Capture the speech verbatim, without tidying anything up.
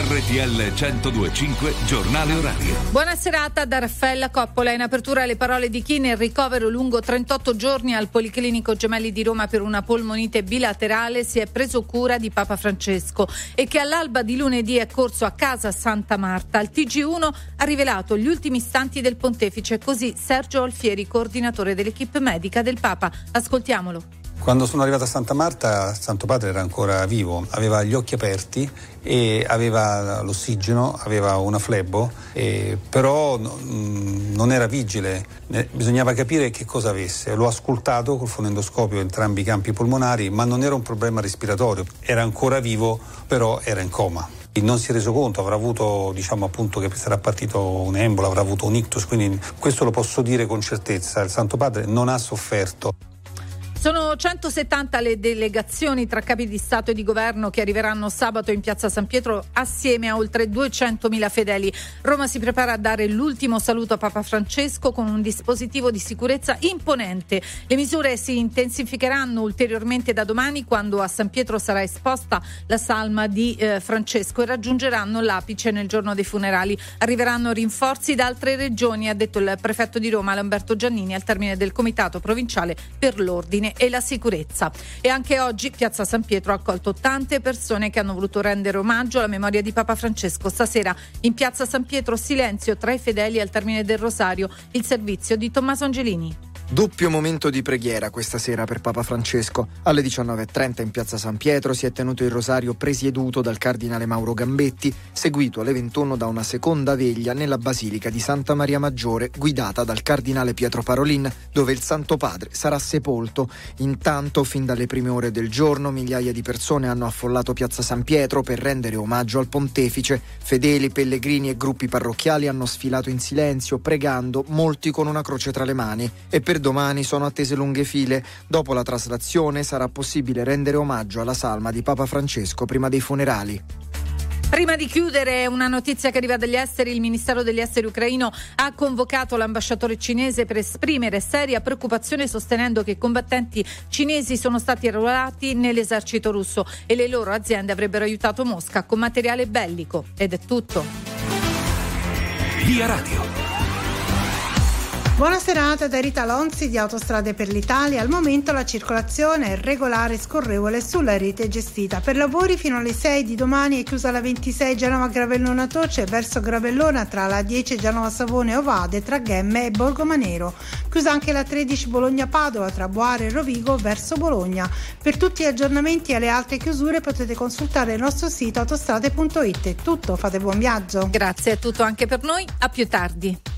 R T L centodue e cinque Giornale Orario. Buona serata da Raffaella Coppola. In apertura le parole di chi nel ricovero lungo trentotto giorni al Policlinico Gemelli di Roma per una polmonite bilaterale si è preso cura di Papa Francesco e che all'alba di lunedì è corso a casa Santa Marta. Il T G uno ha rivelato gli ultimi istanti del pontefice, così Sergio Alfieri, coordinatore dell'equipe medica del Papa. Ascoltiamolo. Quando sono arrivato a Santa Marta, Santo Padre era ancora vivo, aveva gli occhi aperti e aveva l'ossigeno, aveva una flebo, e però mh, non era vigile, ne, bisognava capire che cosa avesse. L'ho auscultato col fonendoscopio entrambi i campi polmonari, ma non era un problema respiratorio, era ancora vivo, però era in coma. Non si è reso conto, avrà avuto, diciamo appunto, che sarà partito un embolo, avrà avuto un ictus, quindi questo lo posso dire con certezza, il Santo Padre non ha sofferto. Sono centosettanta le delegazioni tra capi di Stato e di Governo che arriveranno sabato in Piazza San Pietro assieme a oltre duecentomila fedeli. Roma si prepara a dare l'ultimo saluto a Papa Francesco con un dispositivo di sicurezza imponente. Le misure si intensificheranno ulteriormente da domani, quando a San Pietro sarà esposta la salma di eh, Francesco, e raggiungeranno l'apice nel giorno dei funerali. Arriveranno rinforzi da altre regioni, ha detto il prefetto di Roma Lamberto Giannini al termine del Comitato Provinciale per l'Ordine e la Sicurezza. E anche oggi Piazza San Pietro ha accolto tante persone che hanno voluto rendere omaggio alla memoria di Papa Francesco. Stasera in Piazza San Pietro silenzio tra i fedeli al termine del rosario, il servizio di Tommaso Angelini. Doppio momento di preghiera questa sera per Papa Francesco. Alle diciannove e trenta in Piazza San Pietro si è tenuto il rosario presieduto dal cardinale Mauro Gambetti, seguito alle ventuno da una seconda veglia nella Basilica di Santa Maria Maggiore, guidata dal cardinale Pietro Parolin, dove il Santo Padre sarà sepolto. Intanto, fin dalle prime ore del giorno, migliaia di persone hanno affollato Piazza San Pietro per rendere omaggio al pontefice. Fedeli, pellegrini e gruppi parrocchiali hanno sfilato in silenzio, pregando, molti con una croce tra le mani. E per domani sono attese lunghe file. Dopo la traslazione sarà possibile rendere omaggio alla salma di Papa Francesco prima dei funerali. Prima di chiudere, una notizia che arriva dagli esteri. Il Ministero degli Esteri ucraino ha convocato l'ambasciatore cinese per esprimere seria preoccupazione, sostenendo che i combattenti cinesi sono stati arruolati nell'esercito russo e le loro aziende avrebbero aiutato Mosca con materiale bellico. Ed è tutto. Via Radio. Buona serata da Rita Lonzi di Autostrade per l'Italia. Al momento la circolazione è regolare e scorrevole sulla rete gestita. Per lavori fino alle sei di domani è chiusa la ventisei Genova-Gravellona Toce verso Gravellona tra la dieci Genova-Savone e Ovade, tra Ghemme e Borgomanero. Chiusa anche la tredici Bologna-Padova tra Boare e Rovigo verso Bologna. Per tutti gli aggiornamenti e le altre chiusure potete consultare il nostro sito autostrade punto it. È tutto, fate buon viaggio. Grazie, è tutto anche per noi. A più tardi.